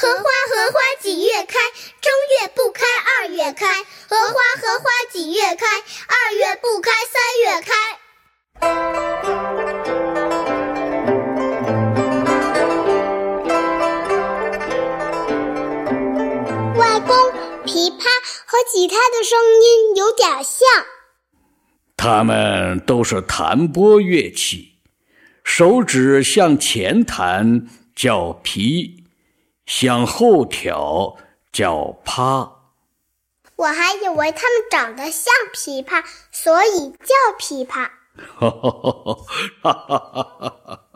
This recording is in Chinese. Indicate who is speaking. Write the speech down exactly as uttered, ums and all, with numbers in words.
Speaker 1: 荷花荷花几月开，正月不开二月开，荷花荷花几月开，二月不开三月开。
Speaker 2: 外公，琵琶和吉他的声音有点像。
Speaker 3: 它们都是弹拨乐器，手指向前弹叫琵，向后挑叫啪。
Speaker 2: 我还以为它们长得像琵琶，所以叫琵琶。
Speaker 3: 哈哈哈哈哈哈！